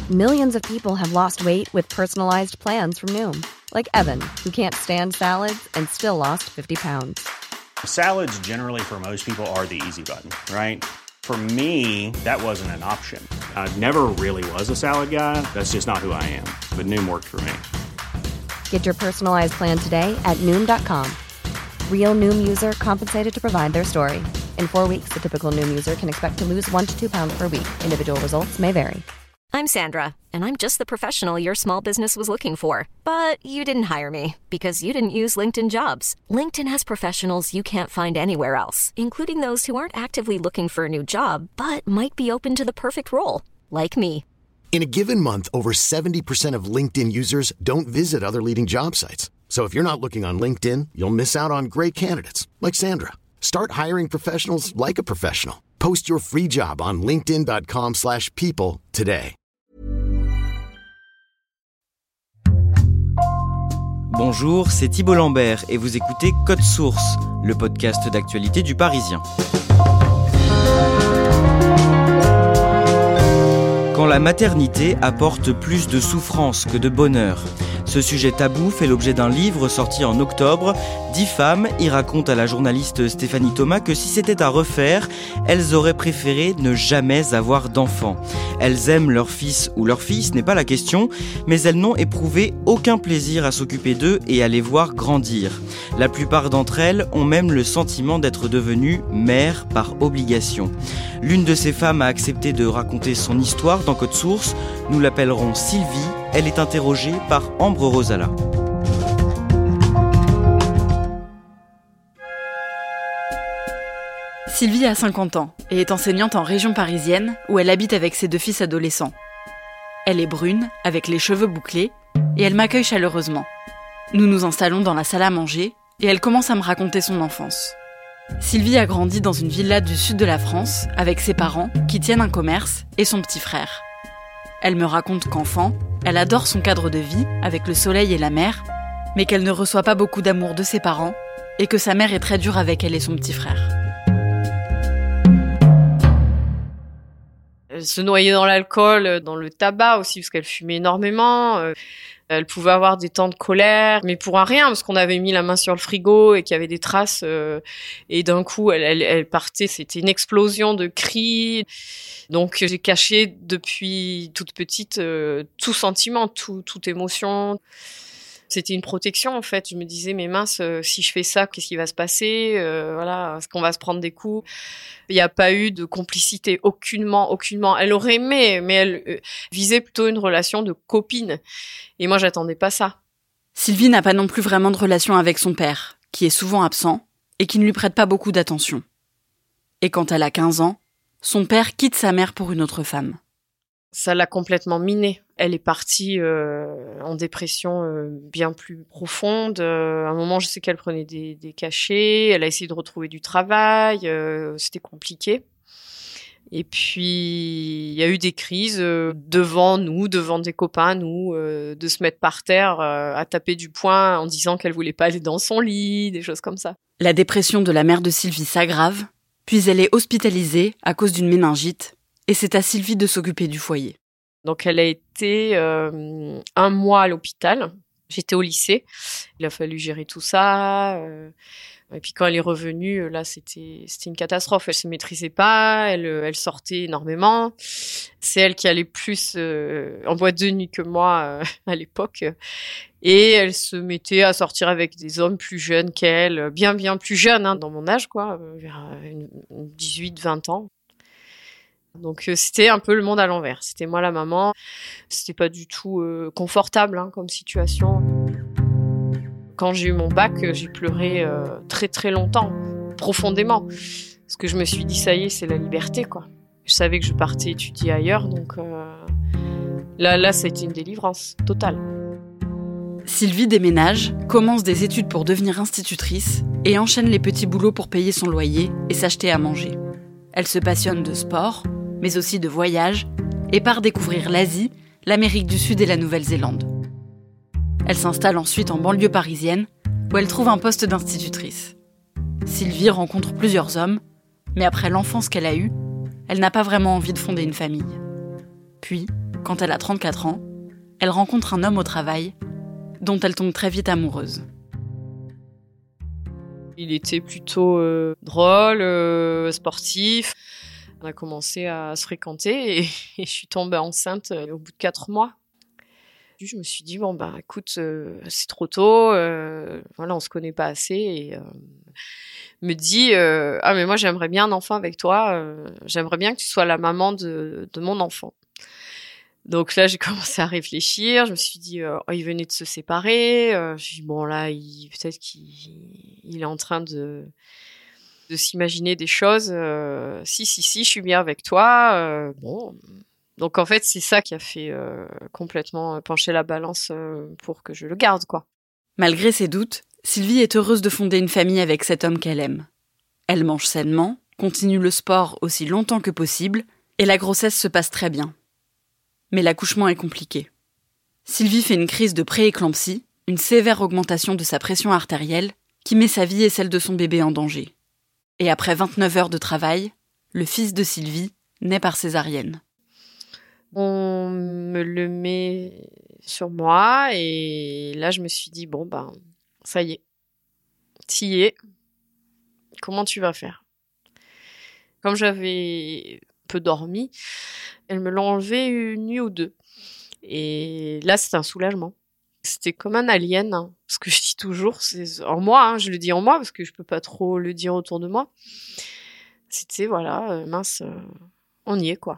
Millions of people have lost weight with personalized plans from Noom. Like Evan, who can't stand salads and still lost 50 pounds. Salads generally for most people are the easy button, right? For me, that wasn't an option. I never really was a salad guy. That's just not who I am. But Noom worked for me. Get your personalized plan today at Noom.com. Real Noom user compensated to provide their story. In 4 weeks, the typical Noom user can expect to lose 1 to 2 pounds per week. Individual results may vary. I'm Sandra, and I'm just the professional your small business was looking for. But you didn't hire me because you didn't use LinkedIn Jobs. LinkedIn has professionals you can't find anywhere else, including those who aren't actively looking for a new job, but might be open to the perfect role, like me. In a given month, over 70% of LinkedIn users don't visit other leading job sites. So if you're not looking on LinkedIn, you'll miss out on great candidates, like Sandra. Start hiring professionals like a professional. Post your free job on linkedin.com/people today. Bonjour, c'est Thibault Lambert et vous écoutez Code Source, le podcast d'actualité du Parisien. Quand la maternité apporte plus de souffrance que de bonheur. Ce sujet tabou fait l'objet d'un livre sorti en octobre. 10 femmes y racontent à la journaliste Stéphanie Thomas que si c'était à refaire, elles auraient préféré ne jamais avoir d'enfants. Elles aiment leur fils ou leur fille, ce n'est pas la question, mais elles n'ont éprouvé aucun plaisir à s'occuper d'eux et à les voir grandir. La plupart d'entre elles ont même le sentiment d'être devenues mères par obligation. L'une de ces femmes a accepté de raconter son histoire dans Code Source. Nous l'appellerons Sylvie. Elle est interrogée par Ambre Rosala. Sylvie a 50 ans et est enseignante en région parisienne où elle habite avec ses 2 fils adolescents. Elle est brune, avec les cheveux bouclés, et elle m'accueille chaleureusement. Nous nous installons dans la salle à manger et elle commence à me raconter son enfance. Sylvie a grandi dans une villa du sud de la France avec ses parents qui tiennent un commerce et son petit frère. Elle me raconte qu'enfant, elle adore son cadre de vie avec le soleil et la mer, mais qu'elle ne reçoit pas beaucoup d'amour de ses parents et que sa mère est très dure avec elle et son petit frère. Elle se noyait dans l'alcool, dans le tabac aussi, parce qu'elle fumait énormément. Elle pouvait avoir des temps de colère, mais pour un rien, parce qu'on avait mis la main sur le frigo et qu'il y avait des traces. Et d'un coup, elle partait. C'était une explosion de cris. Donc, j'ai caché depuis toute petite tout sentiment, toute émotion. C'était une protection, en fait. Je me disais, mais mince, si je fais ça, qu'est-ce qui va se passer ? Voilà, est-ce qu'on va se prendre des coups ? Il n'y a pas eu de complicité, aucunement. Elle aurait aimé, mais elle visait plutôt une relation de copine. Et moi, j'attendais pas ça. Sylvie n'a pas non plus vraiment de relation avec son père, qui est souvent absent et qui ne lui prête pas beaucoup d'attention. Et quand elle a 15 ans, son père quitte sa mère pour une autre femme. Ça l'a complètement minée. Elle est partie en dépression bien plus profonde. À un moment, je sais qu'elle prenait des cachets. Elle a essayé de retrouver du travail. C'était compliqué. Et puis, il y a eu des crises devant nous, devant des copains, de se mettre par terre à taper du poing en disant qu'elle voulait pas aller dans son lit, des choses comme ça. La dépression de la mère de Sylvie s'aggrave, puis elle est hospitalisée à cause d'une méningite. Et c'est à Sylvie de s'occuper du foyer. Donc elle a été 1 mois à l'hôpital. J'étais au lycée. Il a fallu gérer tout ça. Et puis quand elle est revenue, là c'était une catastrophe. Elle se maîtrisait pas. Elle sortait énormément. C'est elle qui allait plus en boîte de nuit que moi à l'époque. Et elle se mettait à sortir avec des hommes plus jeunes qu'elle, bien plus jeunes dans mon âge, quoi, vers 18-20 ans. Donc c'était un peu le monde à l'envers. C'était moi la maman. C'était pas du tout confortable comme situation. Quand j'ai eu mon bac, j'ai pleuré très très longtemps, profondément, parce que je me suis dit ça y est, c'est la liberté, quoi. Je savais que je partais étudier ailleurs, donc là ça a été une délivrance totale. Sylvie déménage, commence des études pour devenir institutrice et enchaîne les petits boulots pour payer son loyer et s'acheter à manger. Elle se passionne de sport, mais aussi de voyage, et part découvrir l'Asie, l'Amérique du Sud et la Nouvelle-Zélande. Elle s'installe ensuite en banlieue parisienne, où elle trouve un poste d'institutrice. Sylvie rencontre plusieurs hommes, mais après l'enfance qu'elle a eue, elle n'a pas vraiment envie de fonder une famille. Puis, quand elle a 34 ans, elle rencontre un homme au travail dont elle tombe très vite amoureuse. Il était plutôt drôle, sportif. On a commencé à se fréquenter et je suis tombée enceinte au bout de 4 mois. Je me suis dit, écoute, c'est trop tôt, on se connaît pas assez. Et me dit, mais moi j'aimerais bien un enfant avec toi, j'aimerais bien que tu sois la maman de mon enfant. Donc là, j'ai commencé à réfléchir. Je me suis dit, il venait de se séparer. Je me suis dit, peut-être qu'il est en train de s'imaginer des choses. Si, je suis bien avec toi. Donc en fait, c'est ça qui a fait complètement pencher la balance pour que je le garde, quoi. Malgré ses doutes, Sylvie est heureuse de fonder une famille avec cet homme qu'elle aime. Elle mange sainement, continue le sport aussi longtemps que possible, et la grossesse se passe très bien. Mais l'accouchement est compliqué. Sylvie fait une crise de prééclampsie, une sévère augmentation de sa pression artérielle, qui met sa vie et celle de son bébé en danger. Et après 29 heures de travail, le fils de Sylvie naît par césarienne. On me le met sur moi et là je me suis dit ça y est, t'y es, comment tu vas faire? Comme j'avais peu dormi, elles me l'ont enlevé une nuit ou deux et là c'était un soulagement. C'était comme un alien, hein. Ce que je dis toujours, c'est en moi, hein, je le dis en moi parce que je peux pas trop le dire autour de moi. C'était mince, on y est quoi.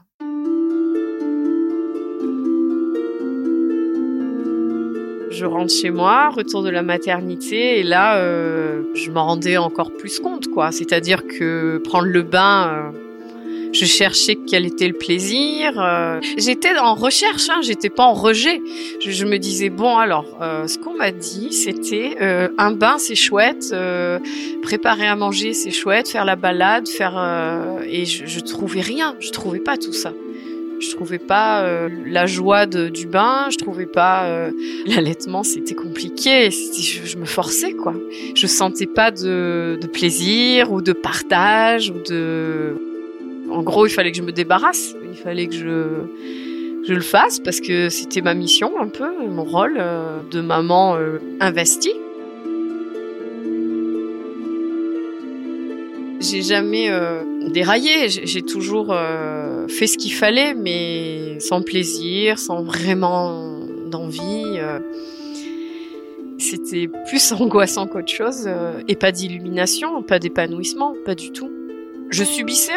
Je rentre chez moi, retour de la maternité, et là, je m'en rendais encore plus compte, quoi. C'est-à-dire que prendre le bain, je cherchais quel était le plaisir. J'étais en recherche, hein, j'étais pas en rejet. Je me disais, ce qu'on m'a dit, c'était un bain, c'est chouette, préparer à manger, c'est chouette, faire la balade, et je trouvais rien, je trouvais pas tout ça. Je trouvais pas la joie du bain, je trouvais pas l'allaitement, c'était compliqué, je me forçais quoi. Je sentais pas de plaisir ou de partage en gros, il fallait que je me débarrasse, il fallait que je le fasse parce que c'était ma mission un peu, mon rôle de maman investie. J'ai jamais déraillé, j'ai toujours fait ce qu'il fallait, mais sans plaisir, sans vraiment d'envie. C'était plus angoissant qu'autre chose, et pas d'illumination, pas d'épanouissement, pas du tout. Je subissais.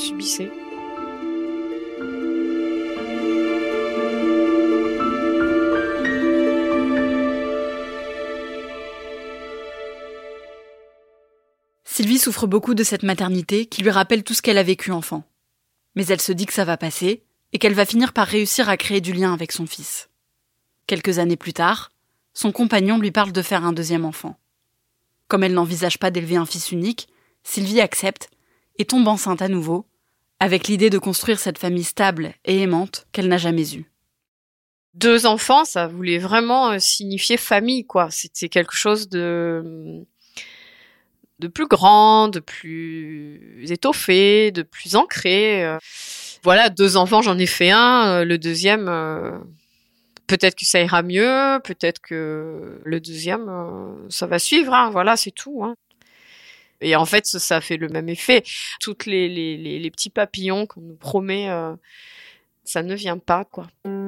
Sylvie souffre beaucoup de cette maternité qui lui rappelle tout ce qu'elle a vécu enfant. Mais elle se dit que ça va passer et qu'elle va finir par réussir à créer du lien avec son fils. Quelques années plus tard, son compagnon lui parle de faire un deuxième enfant. Comme elle n'envisage pas d'élever un fils unique, Sylvie accepte et tombe enceinte à nouveau, avec l'idée de construire cette famille stable et aimante qu'elle n'a jamais eue. 2 enfants, ça voulait vraiment signifier famille, quoi. C'était quelque chose de plus grand, de plus étoffé, de plus ancré. 2 enfants, j'en ai fait un. Le deuxième, peut-être que ça ira mieux, peut-être que le deuxième, ça va suivre. Hein. Voilà, c'est tout. Hein. Et en fait, ça fait le même effet. Toutes les petits papillons qu'on nous promet, ça ne vient pas, quoi.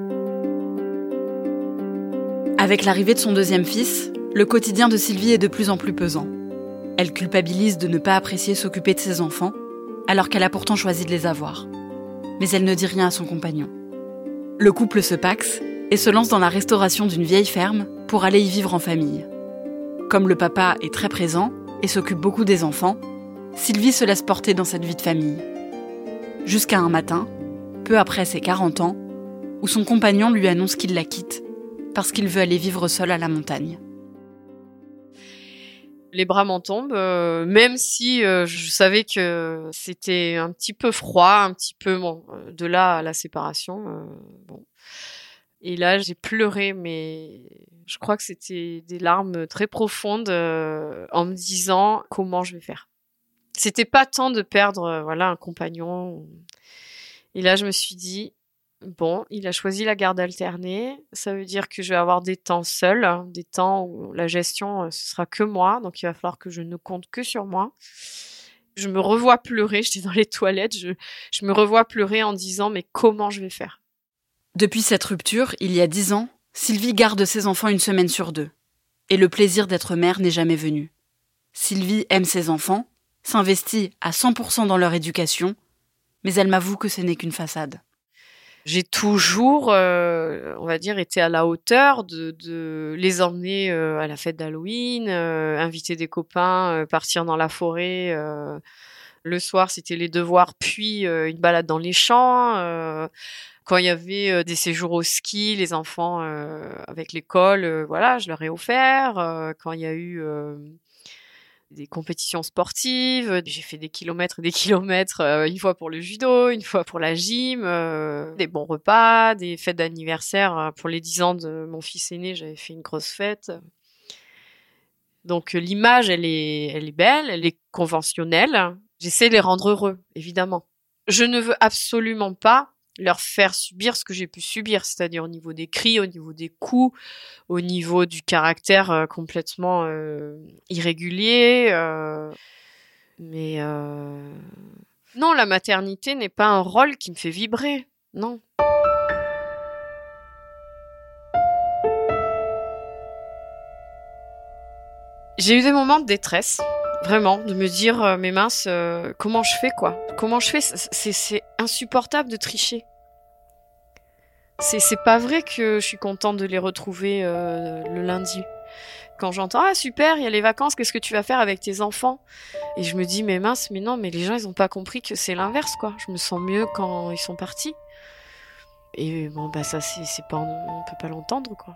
Avec l'arrivée de son deuxième fils, le quotidien de Sylvie est de plus en plus pesant. Elle culpabilise de ne pas apprécier s'occuper de ses enfants, alors qu'elle a pourtant choisi de les avoir. Mais elle ne dit rien à son compagnon. Le couple se paxe et se lance dans la restauration d'une vieille ferme pour aller y vivre en famille. Comme le papa est très présent et s'occupe beaucoup des enfants, Sylvie se laisse porter dans cette vie de famille. Jusqu'à un matin, peu après ses 40 ans, où son compagnon lui annonce qu'il la quitte parce qu'il veut aller vivre seul à la montagne. Les bras m'en tombent, même si je savais que c'était un petit peu froid, un petit peu de là à la séparation. Et là, j'ai pleuré, mais je crois que c'était des larmes très profondes en me disant comment je vais faire. C'était pas tant de perdre un compagnon. Et là, je me suis dit, Bon, il a choisi la garde alternée. Ça veut dire que je vais avoir des temps seuls, des temps où la gestion, ce sera que moi. Donc, il va falloir que je ne compte que sur moi. Je me revois pleurer. J'étais dans les toilettes. Je me revois pleurer en disant, mais comment je vais faire ? Depuis cette rupture, il y a 10 ans, Sylvie garde ses enfants une semaine sur 2. Et le plaisir d'être mère n'est jamais venu. Sylvie aime ses enfants, s'investit à 100% dans leur éducation, mais elle m'avoue que ce n'est qu'une façade. J'ai toujours, on va dire, été à la hauteur de les emmener à la fête d'Halloween, inviter des copains, partir dans la forêt. Le soir, c'était les devoirs, puis une balade dans les champs. Quand il y avait des séjours au ski, les enfants avec l'école, voilà, je leur ai offert. Quand il y a eu des compétitions sportives, j'ai fait des kilomètres et des kilomètres, une fois pour le judo, une fois pour la gym, des bons repas, des fêtes d'anniversaire. Pour les 10 ans de mon fils aîné, j'avais fait une grosse fête. Donc l'image, elle est belle, elle est conventionnelle. J'essaie de les rendre heureux, évidemment. Je ne veux absolument pas leur faire subir ce que j'ai pu subir, c'est-à-dire au niveau des cris, au niveau des coups, au niveau du caractère complètement irrégulier. Mais non, la maternité n'est pas un rôle qui me fait vibrer, non. J'ai eu des moments de détresse. Vraiment, de me dire, mais mince, comment je fais, quoi ? Comment je fais ? C'est insupportable de tricher. C'est pas vrai que je suis contente de les retrouver le lundi. Quand j'entends, ah super, il y a les vacances, qu'est-ce que tu vas faire avec tes enfants ? Et je me dis, mais mince, mais non, mais les gens, ils ont pas compris que c'est l'inverse, quoi. Je me sens mieux quand ils sont partis. Et bon, bah ça, c'est pas, on peut pas l'entendre, quoi.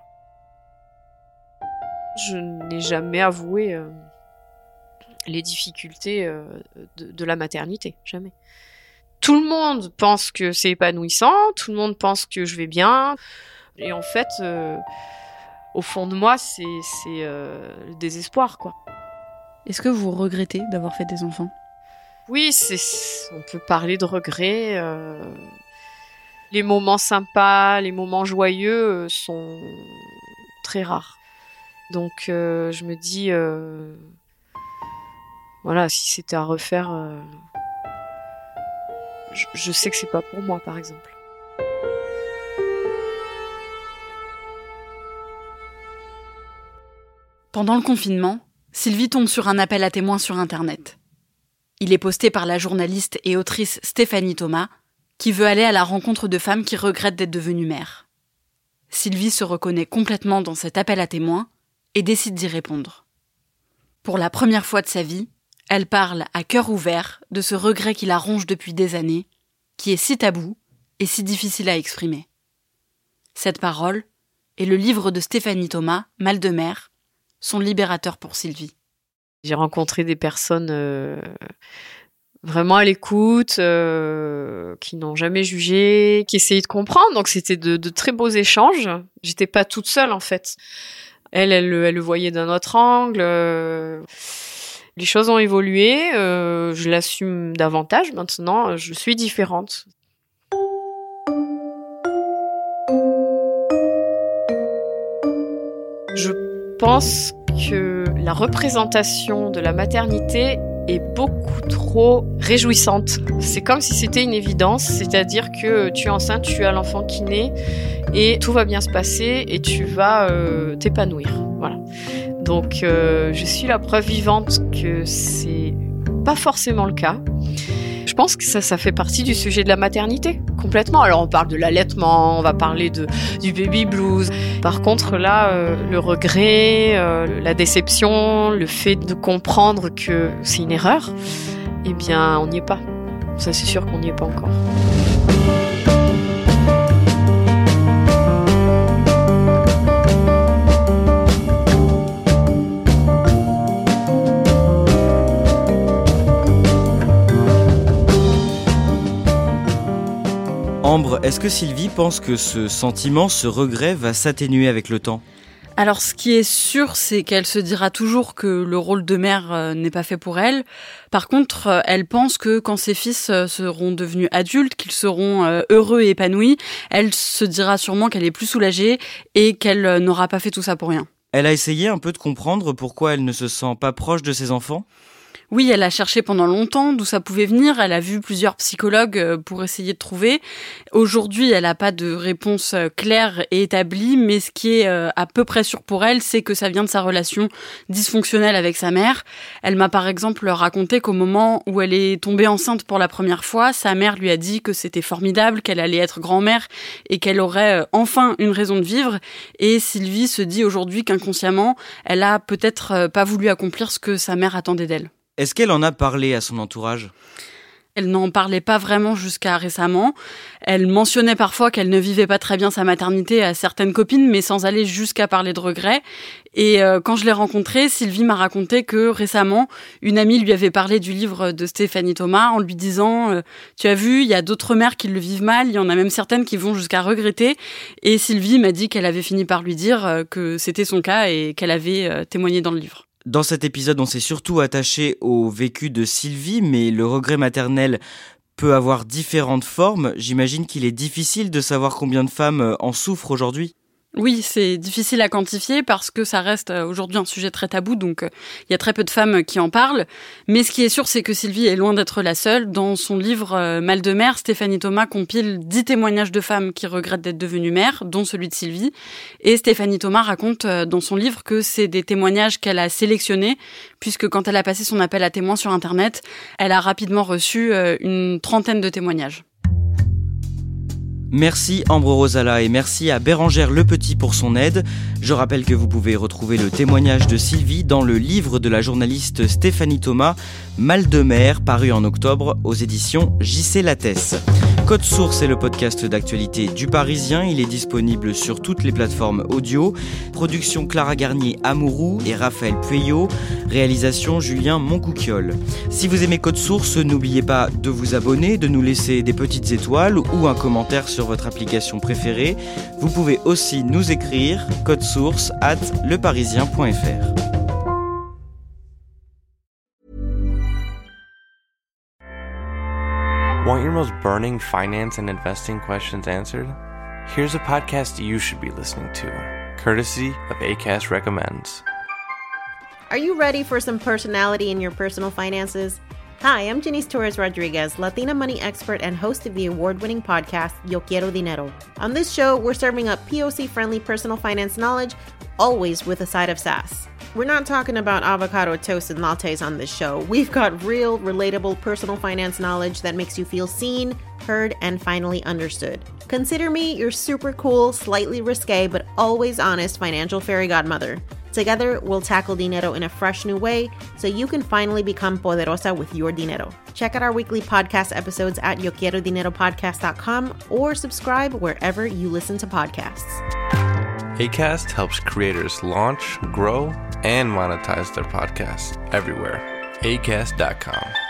Je n'ai jamais avoué les difficultés de la maternité, jamais. Tout le monde pense que c'est épanouissant, tout le monde pense que je vais bien, et en fait, au fond de moi, c'est le désespoir, quoi. Est-ce que vous regrettez d'avoir fait des enfants ? Oui, on peut parler de regrets. Les moments sympas, les moments joyeux sont très rares. Donc, je me dis... Voilà, si c'était à refaire, je sais que c'est pas pour moi, par exemple. Pendant le confinement, Sylvie tombe sur un appel à témoins sur Internet. Il est posté par la journaliste et autrice Stéphanie Thomas, qui veut aller à la rencontre de femmes qui regrettent d'être devenues mères. Sylvie se reconnaît complètement dans cet appel à témoins et décide d'y répondre. Pour la première fois de sa vie, elle parle à cœur ouvert de ce regret qui la ronge depuis des années, qui est si tabou et si difficile à exprimer. Cette parole et le livre de Stéphanie Thomas, Mal de mère, sont libérateurs pour Sylvie. J'ai rencontré des personnes vraiment à l'écoute, qui n'ont jamais jugé, qui essayaient de comprendre. Donc c'était de très beaux échanges. J'étais pas toute seule en fait. Elle le voyait d'un autre angle. Les choses ont évolué, je l'assume davantage maintenant, je suis différente. Je pense que la représentation de la maternité est beaucoup trop réjouissante. C'est comme si c'était une évidence, c'est-à-dire que tu es enceinte, tu as l'enfant qui naît et tout va bien se passer et tu vas t'épanouir. Voilà. Donc je suis la preuve vivante que c'est pas forcément le cas. Je pense que ça fait partie du sujet de la maternité, complètement. Alors on parle de l'allaitement, on va parler du baby blues. Par contre là, le regret, la déception, le fait de comprendre que c'est une erreur, eh bien on n'y est pas. Ça c'est sûr qu'on n'y est pas encore. Ambre, est-ce que Sylvie pense que ce sentiment, ce regret va s'atténuer avec le temps ? Alors, ce qui est sûr, c'est qu'elle se dira toujours que le rôle de mère n'est pas fait pour elle. Par contre, elle pense que quand ses fils seront devenus adultes, qu'ils seront heureux et épanouis, elle se dira sûrement qu'elle est plus soulagée et qu'elle n'aura pas fait tout ça pour rien. Elle a essayé un peu de comprendre pourquoi elle ne se sent pas proche de ses enfants ? Oui, elle a cherché pendant longtemps d'où ça pouvait venir. Elle a vu plusieurs psychologues pour essayer de trouver. Aujourd'hui, elle n'a pas de réponse claire et établie, mais ce qui est à peu près sûr pour elle, c'est que ça vient de sa relation dysfonctionnelle avec sa mère. Elle m'a par exemple raconté qu'au moment où elle est tombée enceinte pour la première fois, sa mère lui a dit que c'était formidable, qu'elle allait être grand-mère et qu'elle aurait enfin une raison de vivre. Et Sylvie se dit aujourd'hui qu'inconsciemment, elle a peut-être pas voulu accomplir ce que sa mère attendait d'elle. Est-ce qu'elle en a parlé à son entourage ? Elle n'en parlait pas vraiment jusqu'à récemment. Elle mentionnait parfois qu'elle ne vivait pas très bien sa maternité à certaines copines, mais sans aller jusqu'à parler de regrets. Et quand je l'ai rencontrée, Sylvie m'a raconté que récemment, une amie lui avait parlé du livre de Stéphanie Thomas en lui disant « Tu as vu, il y a d'autres mères qui le vivent mal, il y en a même certaines qui vont jusqu'à regretter. » Et Sylvie m'a dit qu'elle avait fini par lui dire que c'était son cas et qu'elle avait témoigné dans le livre. Dans cet épisode, on s'est surtout attaché au vécu de Sylvie, mais le regret maternel peut avoir différentes formes. J'imagine qu'il est difficile de savoir combien de femmes en souffrent aujourd'hui. Oui, c'est difficile à quantifier parce que ça reste aujourd'hui un sujet très tabou, donc il y a très peu de femmes qui en parlent. Mais ce qui est sûr, c'est que Sylvie est loin d'être la seule. Dans son livre Mal de mère, Stéphanie Thomas compile 10 témoignages de femmes qui regrettent d'être devenues mères, dont celui de Sylvie. Et Stéphanie Thomas raconte dans son livre que c'est des témoignages qu'elle a sélectionnés, puisque quand elle a passé son appel à témoins sur Internet, elle a rapidement reçu une trentaine de témoignages. Merci Ambre Rosala et merci à Bérangère Lepetit pour son aide. Je rappelle que vous pouvez retrouver le témoignage de Sylvie dans le livre de la journaliste Stéphanie Thomas, Mal de mer, paru en octobre aux éditions J.C. Lattès. Code Source est le podcast d'actualité du Parisien. Il est disponible sur toutes les plateformes audio. Production Clara Garnier-Amouroux et Raphaël Pueyo. Réalisation Julien Moncouquiol. Si vous aimez Code Source, n'oubliez pas de vous abonner, de nous laisser des petites étoiles ou un commentaire sur votre application préférée. Vous pouvez aussi nous écrire codesource@leparisien.fr. Want your most burning finance and investing questions answered? Here's a podcast you should be listening to, courtesy of Acast Recommends. Are you ready for some personality in your personal finances? Hi, I'm Janice Torres-Rodriguez, Latina money expert and host of the award-winning podcast, Yo Quiero Dinero. On this show, we're serving up POC-friendly personal finance knowledge, always with a side of sass. We're not talking about avocado toast and lattes on this show. We've got real, relatable personal finance knowledge that makes you feel seen, heard, and finally understood. Consider me your super cool, slightly risque, but always honest financial fairy godmother. Together, we'll tackle dinero in a fresh new way so you can finally become poderosa with your dinero. Check out our weekly podcast episodes at yoquierodineropodcast.com or subscribe wherever you listen to podcasts. Acast helps creators launch, grow, and monetize their podcasts everywhere. Acast.com.